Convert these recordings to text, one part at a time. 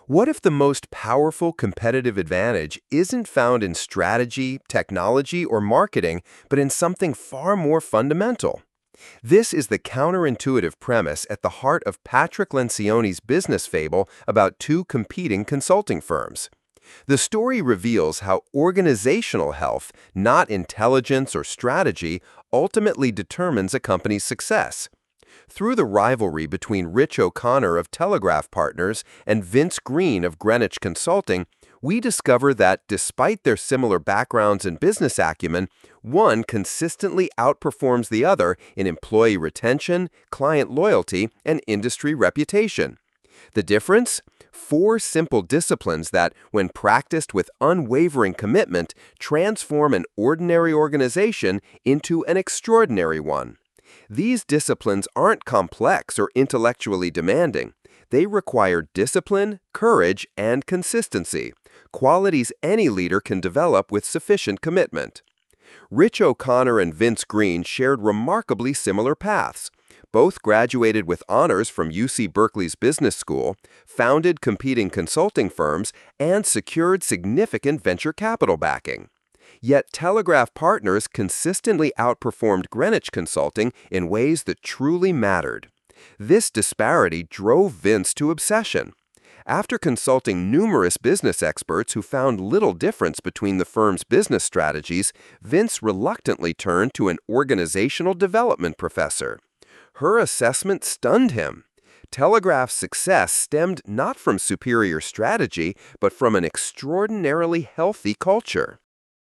What if the most powerful competitive advantage isn't found in strategy, technology, or marketing, but in something far more fundamental? This is the counterintuitive premise at the heart of Patrick Lencioni's business fable about two competing consulting firms. The story reveals how organizational health, not intelligence or strategy, ultimately determines a company's success. Through the rivalry between Rich O'Connor of Telegraph Partners and Vince Green of Greenwich Consulting, we discover that despite their similar backgrounds and business acumen, one consistently outperforms the other in employee retention, client loyalty, and industry reputation. The difference? Four simple disciplines that, when practiced with unwavering commitment, transform an ordinary organization into an extraordinary one. These disciplines aren't complex or intellectually demanding. They require discipline, courage, and consistency, qualities any leader can develop with sufficient commitment. Rich O'Connor and Vince Green shared remarkably similar paths. Both graduated with honors from UC Berkeley's Business School, founded competing consulting firms, and secured significant venture capital backing. Yet Telegraph Partners consistently outperformed Greenwich Consulting in ways that truly mattered. This disparity drove Vince to obsession. After consulting numerous business experts who found little difference between the firm's business strategies, Vince reluctantly turned to an organizational development professor. Her assessment stunned him. Telegraph's success stemmed not from superior strategy, but from an extraordinarily healthy culture.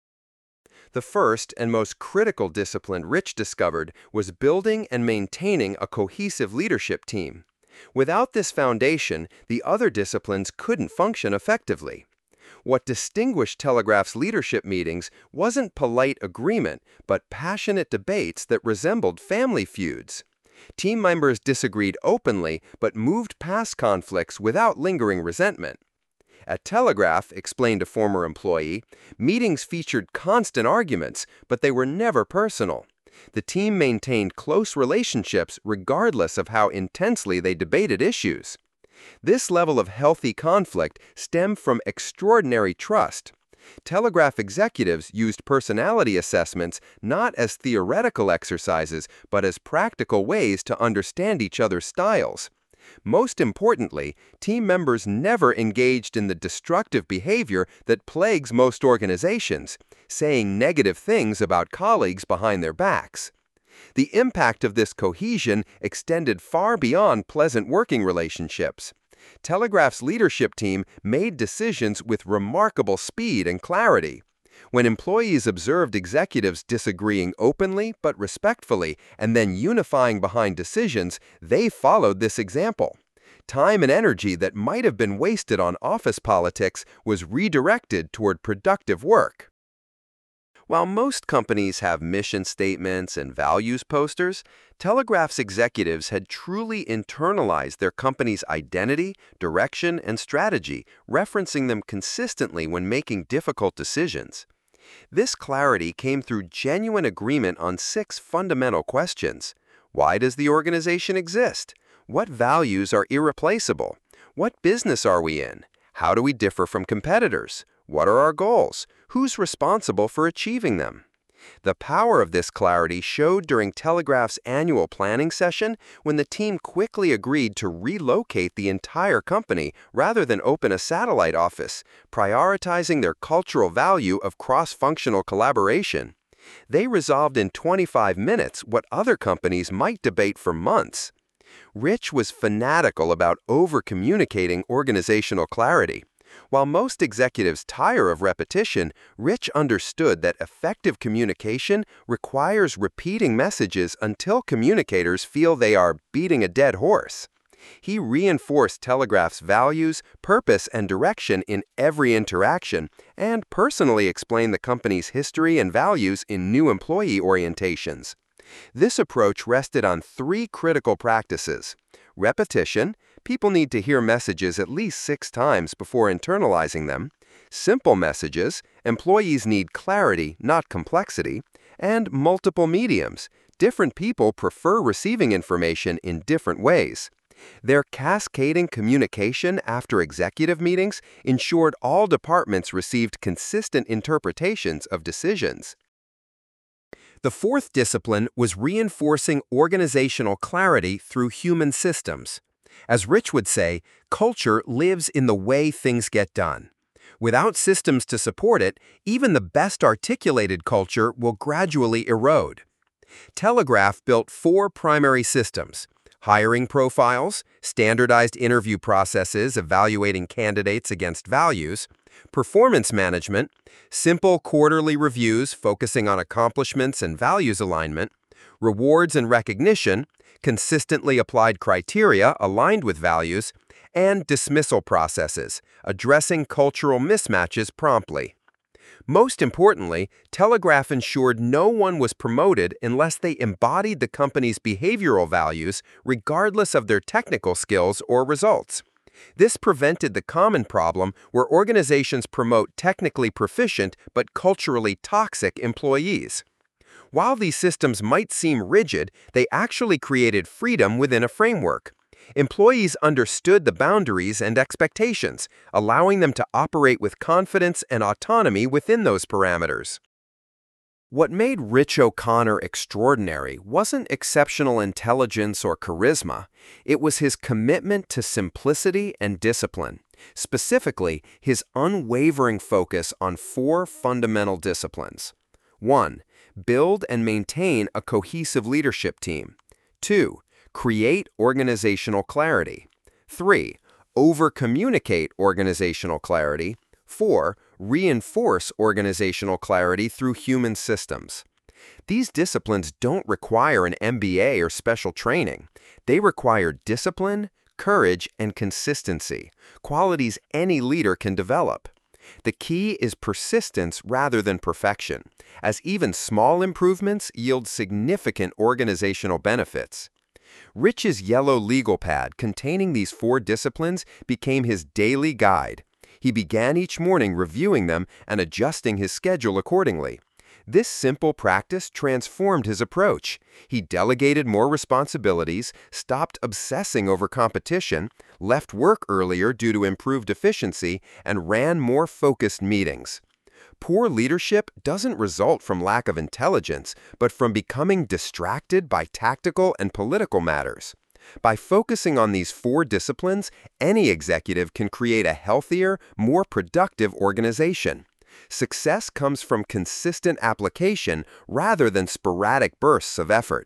The first and most critical discipline Rich discovered was building and maintaining a cohesive leadership team. Without this foundation, the other disciplines couldn't function effectively. What distinguished Telegraph's leadership meetings wasn't polite agreement, but passionate debates that resembled family feuds. Team members disagreed openly, but moved past conflicts without lingering resentment. At Telegraph, explained a former employee, meetings featured constant arguments, but they were never personal. The team maintained close relationships regardless of how intensely they debated issues. This level of healthy conflict stemmed from extraordinary trust. Telegraph executives used personality assessments not as theoretical exercises, but as practical ways to understand each other's styles. Most importantly, team members never engaged in the destructive behavior that plagues most organizations, saying negative things about colleagues behind their backs. The impact of this cohesion extended far beyond pleasant working relationships. Telegraph's leadership team made decisions with remarkable speed and clarity. When employees observed executives disagreeing openly but respectfully and then unifying behind decisions, they followed this example. Time and energy that might have been wasted on office politics was redirected toward productive work. While most companies have mission statements and values posters, Telegraph's executives had truly internalized their company's identity, direction, and strategy, referencing them consistently when making difficult decisions. This clarity came through genuine agreement on 6 fundamental questions. Why does the organization exist? What values are irreplaceable? What business are we in? How do we differ from competitors? What are our goals? Who's responsible for achieving them? The power of this clarity showed during Telegraph's annual planning session when the team quickly agreed to relocate the entire company rather than open a satellite office, prioritizing their cultural value of cross-functional collaboration. They resolved in 25 minutes what other companies might debate for months. Rich was fanatical about over-communicating organizational clarity. While most executives tire of repetition, Rich understood that effective communication requires repeating messages until communicators feel they are beating a dead horse. He reinforced Telegraph's values, purpose, and direction in every interaction, and personally explained the company's history and values in new employee orientations. This approach rested on 3 critical practices: repetition. People need to hear messages at least 6 times before internalizing them. Simple messages. Employees need clarity, not complexity. And multiple mediums. Different people prefer receiving information in different ways. Their cascading communication after executive meetings ensured all departments received consistent interpretations of decisions. The fourth discipline was reinforcing organizational clarity through human systems. As Rich would say, culture lives in the way things get done. Without systems to support it, even the best articulated culture will gradually erode. Telegraph built four primary systems: hiring profiles, standardized interview processes evaluating candidates against values, performance management, simple quarterly reviews focusing on accomplishments and values alignment, rewards and recognition, consistently applied criteria aligned with values, and dismissal processes, addressing cultural mismatches promptly. Most importantly, Telegraph ensured no one was promoted unless they embodied the company's behavioral values regardless of their technical skills or results. This prevented the common problem where organizations promote technically proficient but culturally toxic employees. While these systems might seem rigid, they actually created freedom within a framework. Employees understood the boundaries and expectations, allowing them to operate with confidence and autonomy within those parameters. What made Rich O'Connor extraordinary wasn't exceptional intelligence or charisma. It was his commitment to simplicity and discipline. Specifically, his unwavering focus on four fundamental disciplines. 1. Build and maintain a cohesive leadership team. 2. Create organizational clarity. 3. Over-communicate organizational clarity. 4. Reinforce organizational clarity through human systems. These disciplines don't require an MBA or special training. They require discipline, courage, and consistency, qualities any leader can develop. The key is persistence rather than perfection, as even small improvements yield significant organizational benefits. Rich's yellow legal pad containing these four disciplines became his daily guide. He began each morning reviewing them and adjusting his schedule accordingly. This simple practice transformed his approach. He delegated more responsibilities, stopped obsessing over competition, left work earlier due to improved efficiency, and ran more focused meetings. Poor leadership doesn't result from lack of intelligence, but from becoming distracted by tactical and political matters. By focusing on these four disciplines, any executive can create a healthier, more productive organization. Success comes from consistent application rather than sporadic bursts of effort.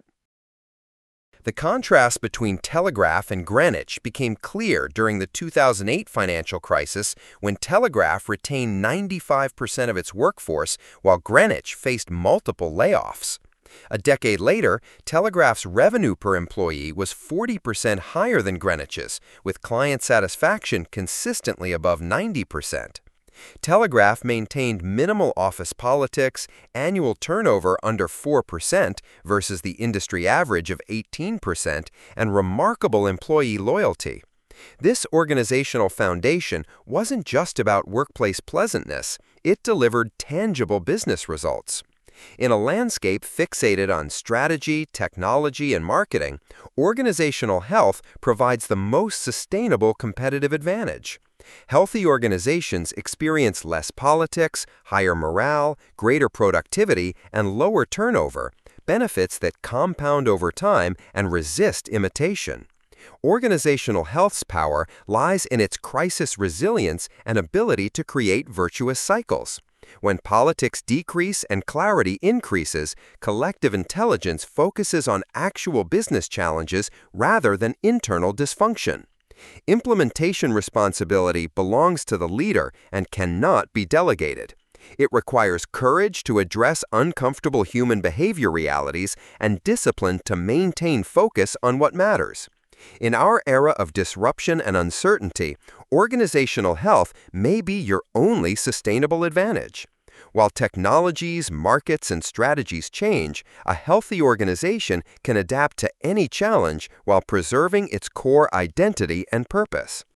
The contrast between Telegraph and Greenwich became clear during the 2008 financial crisis when Telegraph retained 95% of its workforce while Greenwich faced multiple layoffs. A decade later, Telegraph's revenue per employee was 40% higher than Greenwich's, with client satisfaction consistently above 90%. Telegraph maintained minimal office politics, annual turnover under 4% versus the industry average of 18%, and remarkable employee loyalty. This organizational foundation wasn't just about workplace pleasantness, it delivered tangible business results. In a landscape fixated on strategy, technology, and marketing, organizational health provides the most sustainable competitive advantage. Healthy organizations experience less politics, higher morale, greater productivity, and lower turnover, benefits that compound over time and resist imitation. Organizational health's power lies in its crisis resilience and ability to create virtuous cycles. When politics decrease and clarity increases, collective intelligence focuses on actual business challenges rather than internal dysfunction. Implementation responsibility belongs to the leader and cannot be delegated. It requires courage to address uncomfortable human behavior realities and discipline to maintain focus on what matters. In our era of disruption and uncertainty, organizational health may be your only sustainable advantage. While technologies, markets, and strategies change, a healthy organization can adapt to any challenge while preserving its core identity and purpose.